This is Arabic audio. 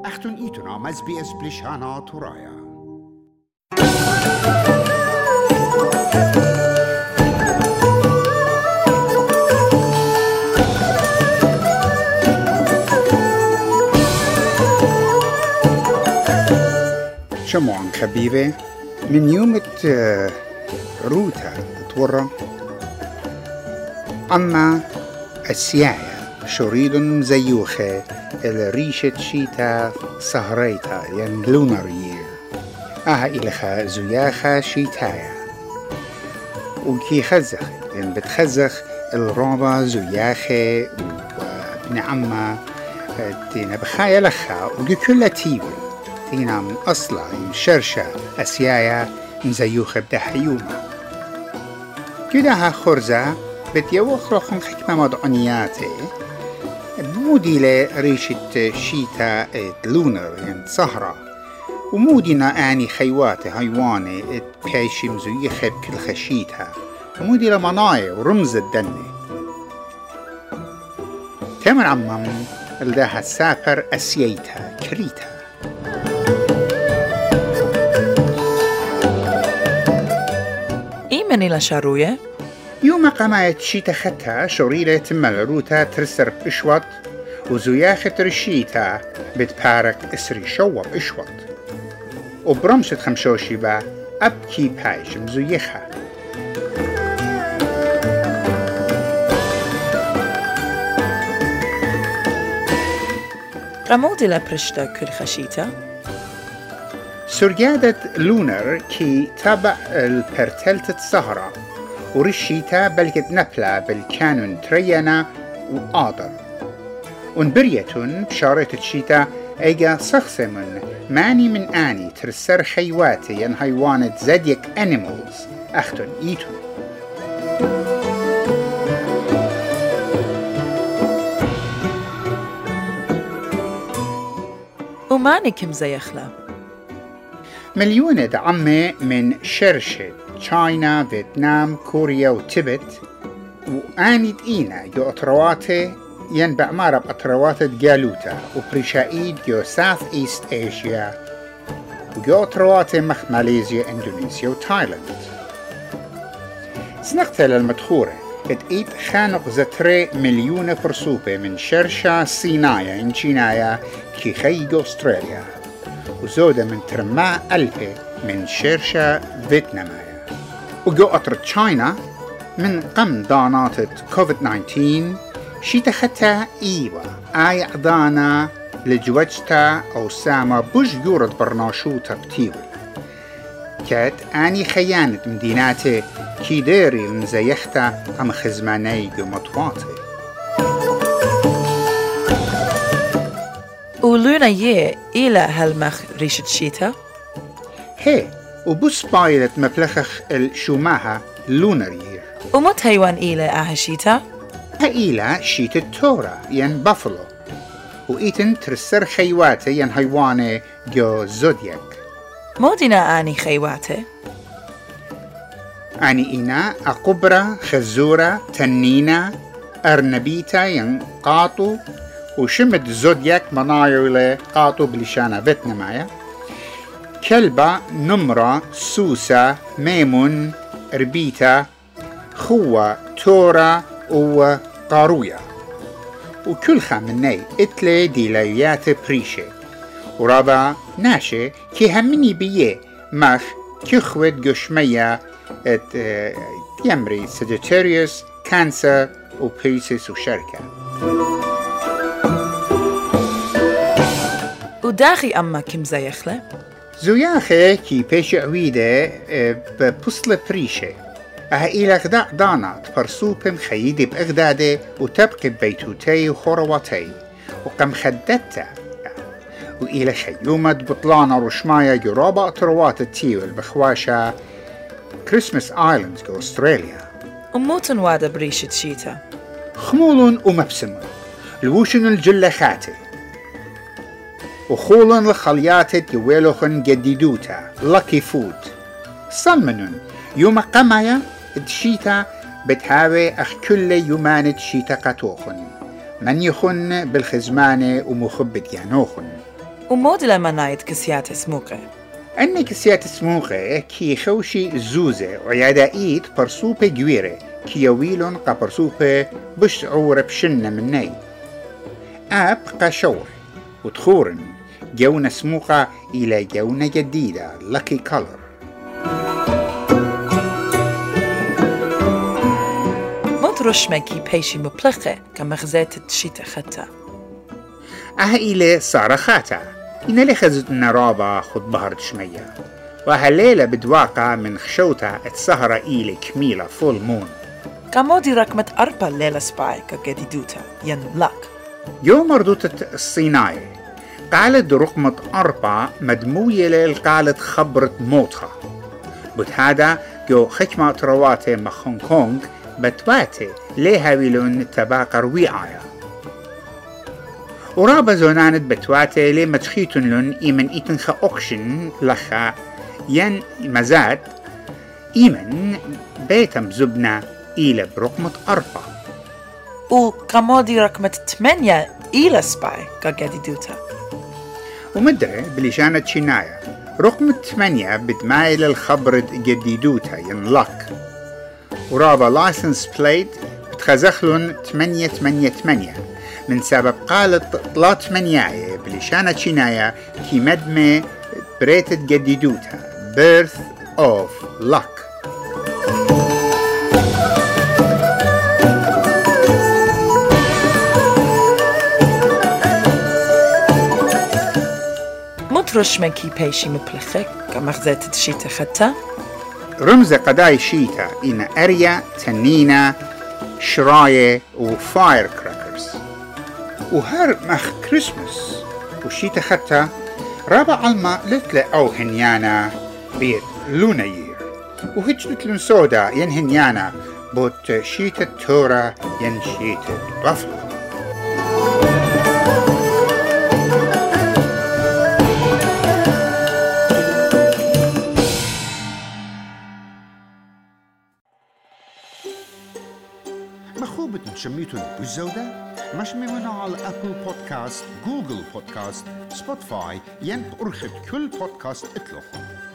أختن إيتنا مزبي بلشانا ترايا. شموعن خبيبة من يوم روتا تورا أما السيايا شريد مزيوخة الريشة شيتا سهريتا لونر يير إلخا زياخا شيتايا وكي خزخ بتخزخ الرابة زياخة وابن عما تينا بخايا لخا وكل تيوي تينا من أصلا مشرشة أسيايا مزيوخة بدحيوما كدها خرزة بتيوخ رخم حكمة مدعنياتي مودي لريشة شيتا لونر صهرة ومودينا آني خيواتي هايواني بحيشي مزيوخة بكل خشيتها ومودي لمناي ورمز الدني تمر عمم لداها سافر أسييتها كريتها إيماني لشاروية؟ يوم قمايت شيتا خدتها شريرة ملروتا ترسر بإشوط وزياخة رشيتا بتبارك إسري شوب إشوط وبرمشة خمشوشي با أبكي بايش مزيخها رمودي لبرشتا كل خشيتا؟ سريادة لونر كي تابع البرتلت السهرة ورشيتا بلكت نبلا بالكانون تريانا وآدر ونبريتون بشارة الشيتا ايجا صخصمن ماني من آني ترسر خيواتي ين هايوانة زاديك انيمالز اختن ايتون وماني كم زيخلا مليونة عمي من شرشة تشاينا فيتنام كوريا وتبت وآني دقينا جو أطرواتي ينبع مارب أطروات جالوتا وبريشايد جو ساوث إيست إيشيا وجو أطروات مخ ماليزيا إندونيسيا وتايلاند سنقتل المدخورة اتقيت خانق زتري مليون فرصوبة من شرشا سينايا انشينايا كي خيجو أستراليا وزودة من ترماء ألفة من شرشا فيتنامايا وجو أطر تشاينا من قم دانات كوفيد 19 شيتا ختا إيوة آي عضانا لجوجتا أو ساما بوش يورد برناشوتا بتيوي كات آني خيانة مديناتي كي ديري المزيختا أم خزماني مطواتي ولونا إلى هالمخ ريشة شيتا؟ هي وبوس بايلة مبلخخ الشوماها لونر يير ومت هيوان إلى شيتا؟ هإيلا شيت التورا ين بافلو وإيتن ترسر خيواتي ين هيواني جو زودياك مودينا آني خيواتي؟ آني إينا أقبرة خزورة تنينة أرنبيتا ين قاطو وشمد زودياك منايولي قاطو بلشانا فيتنامايا كلبة نمرة سوسة ميمون ربيتا خوة تورا وقارويا وكل خامني اتلي ديلايات بريشي ورابا ناشي كي همني بيه مخ كخوة جشمية ات يمري ساجيتاريوس كانسر وبيسيس وشركة وداخي أما كم زيخلة؟ زياخي كي بيش عويدة ببصلة بريشي إلى غداء دانات فرسوبم خيدي بإغدادي وتبقي ببيتوتي وخرواتي وقم خددتا وإلى خيومة بطلانة رشمايا جرابة أطروات التيول بخواشا كريسمس آيلاندز جو أستراليا وموتن وادا بريشة شيتا خمول ومبسمون الوشن الجلخاتي وخولن لخلياتي يويلوخن جديدوتا لاكي فود صلمنون يوم قمايا الشيتا بتهاوي أخ كل يومان الشيتا قطوخن من يخن بالخزمانة ومخبت يانوخن وموديلا منايد كسيات سموقة أني كسيات سموقة كي خوشي زوزة وعيادائيت برسوبة جويرة كي يويلون قا برسوبة بشعور بشنة مني آب قاشور وتخورن جونة سموقة إلى جونة جديدة Lucky Color. مدرش مكي بيشي مبلخة كمغزات تشيت خطة إلى صارخاتا إن لخزت النرابة خد بهرت شمية وهالليلة بدواقع من خشوتا السهرة إلى كميلة فول مون كمودي رقمة أربع ليلة سباي كجديدوتا ين لاك يوم مردوتة الصيناية قالت رقمة أربعة مدموية للقالة خبرت موتها بتهادا جو خكمة رواتي مخون كونغ بتواتي ليها ويلون تباقر ويعايا ورابا زونانت بتواتي لي متخيتن لون إيمن إيتنخ أوكشن لخا ين مزاد إيمن بيتم زبنا إلى برقمة أربعة وكمودي رقمة 8 إلى سباي كجديدوتا ومدري بلشانة شناية رقم 8 بدمايل الخبر جديدوتا ينلق ورابا لايسنس بليت بتخزخلون 888 من سبب قالت طلا 8 بلشانة شناية كي مدمة بريتت جديدوتا Birth of Luck. مدرش مكي بيشي مبلخة كمغزات تشيت خطة رمز قداي شيتا إن أريا تنينة شراية وفاير كراكرز وهر مخ كريسمس وشيتا خطة رابع علما لتلة أو هنيانا بيت لونيير وهجلت لون سودا ين هنيانا بوت شيتا تورا ين شيتا بافلو مخوبة تشميتون بالزودة مش ممنوع على أبل بودكاست، جوجل بودكاست، سبوتيفاي، ين أرخد كل بودكاست اتلوخ.